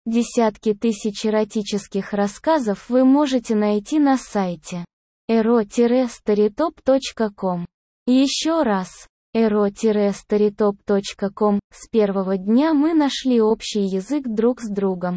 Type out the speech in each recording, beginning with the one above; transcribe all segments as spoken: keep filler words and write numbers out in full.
Десятки тысяч эротических рассказов вы можете найти на сайте эро старитоп точка ком. Еще раз, эро старитоп точка ком. С первого дня мы нашли общий язык друг с другом.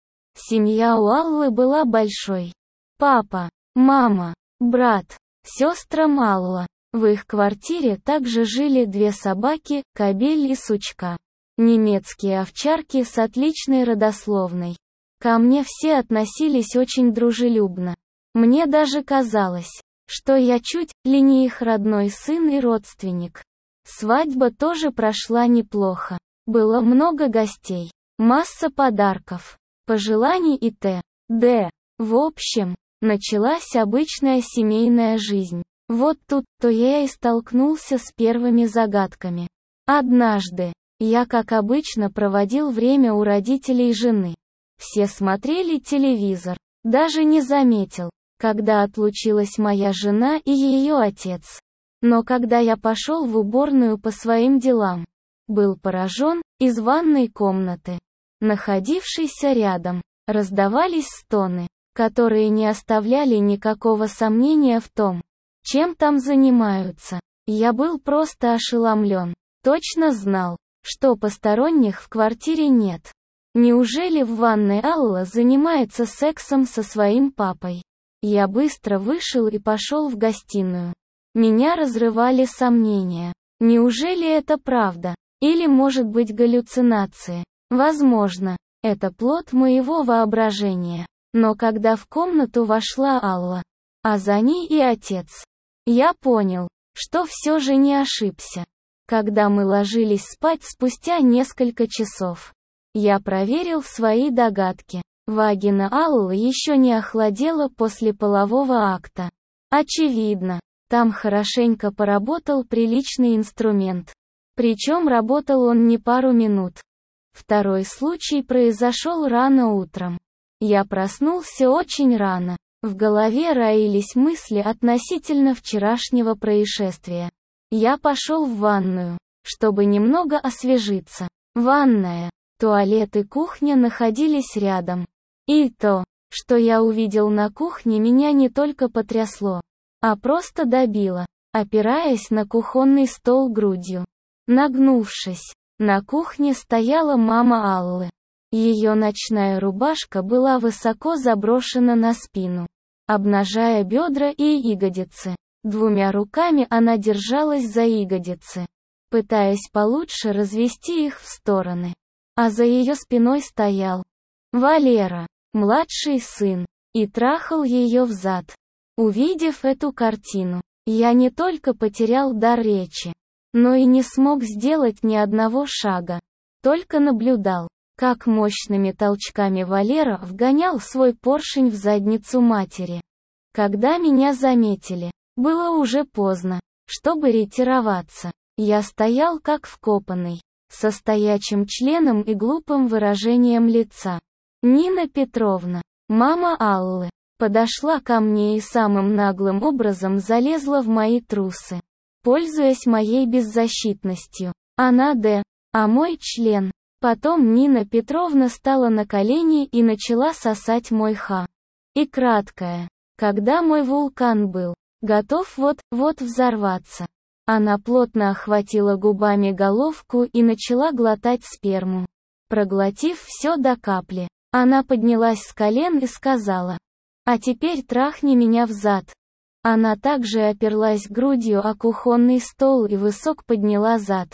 Семья у Аллы была большой. Папа, мама, брат, сестра Алла. В их квартире также жили две собаки, Кобель и Сучка. Немецкие овчарки с отличной родословной. Ко мне все относились очень дружелюбно. Мне даже казалось, что я чуть ли не их родной сын и родственник. Свадьба тоже прошла неплохо. Было много гостей, масса подарков, пожеланий и т.д. В общем, началась обычная семейная жизнь. Вот тут-то я и столкнулся с первыми загадками. Однажды, я как обычно проводил время у родителей жены. Все смотрели телевизор. Даже не заметил, когда отлучилась моя жена и ее отец. Но когда я пошел в уборную по своим делам, был поражен, из ванной комнаты, находившейся рядом, раздавались стоны, которые не оставляли никакого сомнения в том, чем там занимаются. Я был просто ошеломлен. Точно знал, что посторонних в квартире нет. Неужели в ванной Алла занимается сексом со своим папой? Я быстро вышел и пошел в гостиную. Меня разрывали сомнения. Неужели это правда? Или может быть галлюцинации? Возможно, это плод моего воображения. Но когда в комнату вошла Алла, а за ней и отец, я понял, что все же не ошибся. Когда мы ложились спать спустя несколько часов, я проверил свои догадки. Вагина Аллы еще не охладела после полового акта. Очевидно, там хорошенько поработал приличный инструмент. Причем работал он не пару минут. Второй случай произошел рано утром. Я проснулся очень рано. В голове роились мысли относительно вчерашнего происшествия. Я пошел в ванную, чтобы немного освежиться. Ванная, туалет и кухня находились рядом. И то, что я увидел на кухне, меня не только потрясло, а просто добило, опираясь на кухонный стол грудью. Нагнувшись, на кухне стояла мама Аллы. Ее ночная рубашка была высоко заброшена на спину, обнажая бедра и ягодицы. Двумя руками она держалась за ягодицы, пытаясь получше развести их в стороны. А за ее спиной стоял Валера, младший сын, и трахал ее взад. Увидев эту картину, я не только потерял дар речи, но и не смог сделать ни одного шага. Только наблюдал, как мощными толчками Валера вгонял свой поршень в задницу матери. Когда меня заметили, было уже поздно, чтобы ретироваться. Я стоял как вкопанный, со стоячим членом и глупым выражением лица. Нина Петровна, мама Аллы, подошла ко мне и самым наглым образом залезла в мои трусы. Пользуясь моей беззащитностью, она д. а мой член. Потом Нина Петровна стала на колени и начала сосать мой ха. И краткое, когда мой вулкан был готов вот-вот взорваться. Она плотно охватила губами головку и начала глотать сперму. Проглотив все до капли, она поднялась с колен и сказала: «А теперь трахни меня взад». Она также оперлась грудью о кухонный стол и высоко подняла зад.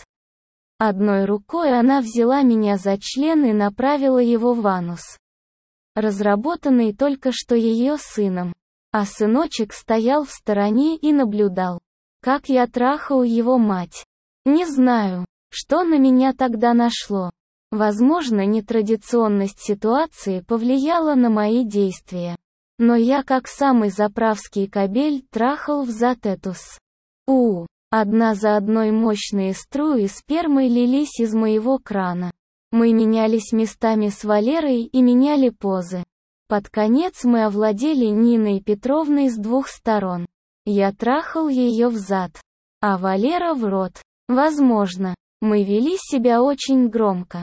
Одной рукой она взяла меня за член и направила его в анус, разработанный только что ее сыном. А сыночек стоял в стороне и наблюдал, как я трахаю его мать. Не знаю, что на меня тогда нашло. Возможно, нетрадиционность ситуации повлияла на мои действия. Но я, как самый заправский кобель, трахал взад этус. У, одна за одной мощные струи спермы лились из моего крана. Мы менялись местами с Валерой и меняли позы. Под конец мы овладели Ниной Петровной с двух сторон. Я трахал ее взад, а Валера в рот. Возможно, мы вели себя очень громко.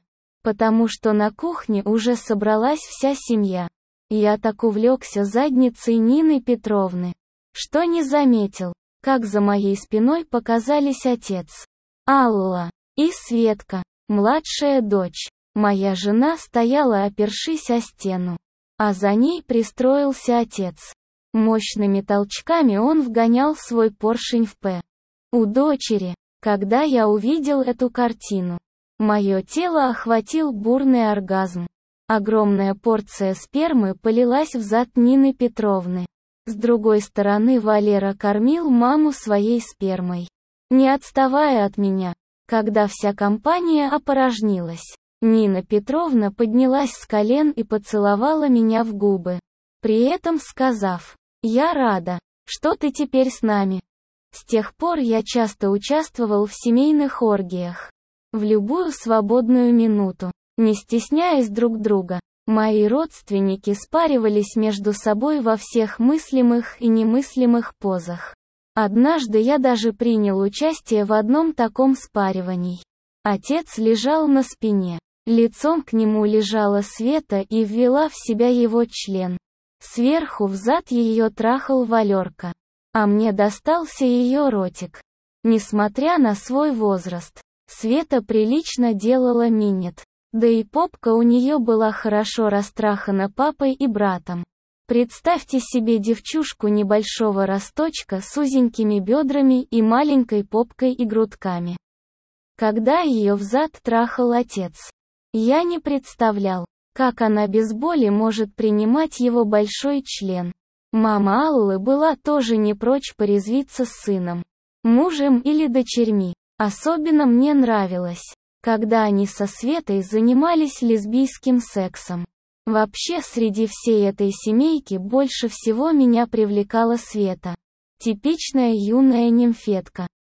потому что на кухне уже собралась вся семья. Я так увлекся задницей Нины Петровны, что не заметил, как за моей спиной показались отец, Алла и Светка, младшая дочь. Моя жена стояла, опершись о стену, а за ней пристроился отец. Мощными толчками он вгонял свой поршень в П. У дочери. Когда я увидел эту картину, мое тело охватил бурный оргазм. Огромная порция спермы полилась в зад Нины Петровны. С другой стороны Валера кормил маму своей спермой, не отставая от меня. Когда вся компания опорожнилась, Нина Петровна поднялась с колен и поцеловала меня в губы, при этом сказав: «Я рада, что ты теперь с нами». С тех пор я часто участвовал в семейных оргиях. В любую свободную минуту, не стесняясь друг друга, мои родственники спаривались между собой во всех мыслимых и немыслимых позах. Однажды я даже принял участие в одном таком спаривании. Отец лежал на спине. Лицом к нему лежала Света и ввела в себя его член. Сверху взад ее трахал Валерка. А мне достался ее ротик. Несмотря на свой возраст, Света прилично делала минет. Да и попка у нее была хорошо растрахана папой и братом. Представьте себе девчушку небольшого росточка с узенькими бедрами и маленькой попкой и грудками. Когда ее взад трахал отец, я не представлял, как она без боли может принимать его большой член. Мама Аллы была тоже не прочь порезвиться с сыном, мужем или дочерьми. Особенно мне нравилось, когда они со Светой занимались лесбийским сексом. Вообще среди всей этой семейки больше всего меня привлекала Света. Типичная юная нимфетка.